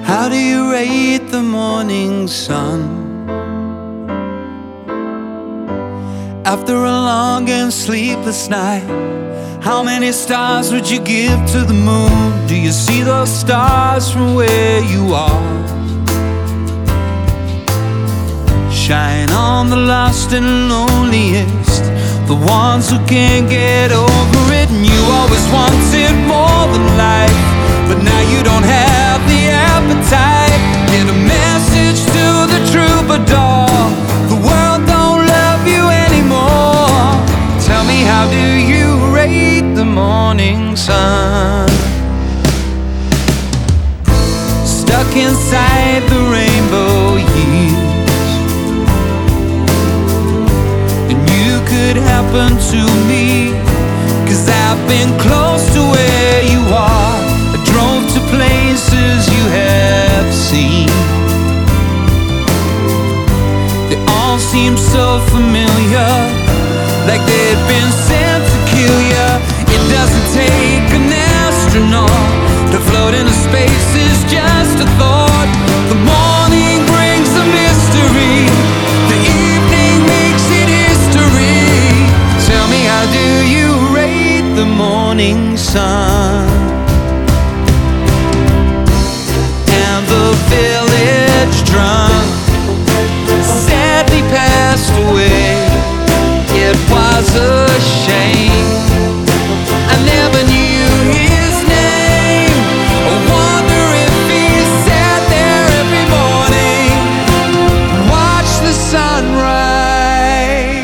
How do you rate the morning sun? After a long and sleepless night, how many stars would you give to the moon? Do you see those stars from where you are? Shine on the lost and loneliest, the ones who can't get over it. And you always wanted more than life, but now you don't have the appetite. Get a message to the troubadour, the world don't love you anymore. Tell me, how do you rate the morning sun? Stuck inside the rainbow years, and you could happen to me, 'cause I've been close to where you are. I drove to places you have seen. They all seem so familiar, like they'd been sent to kill you. It doesn't take an astronaut to float into space, is just a thought. The morning brings the mystery, the evening makes it history. Tell me, how do you rate the morning sun? And the village drunk sadly passed away. It was a shame, I never knew his name. I wonder if he sat there every morning and watched the sunrise.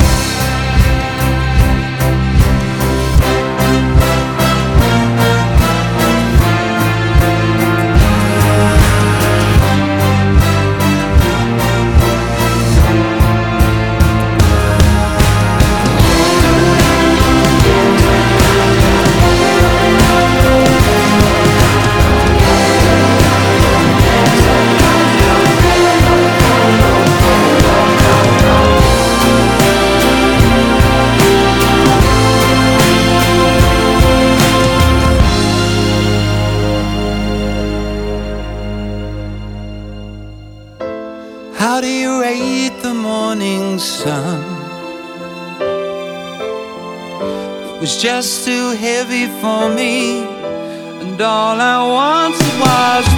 How do you rate the morning sun? It was just too heavy for me, and all I wanted was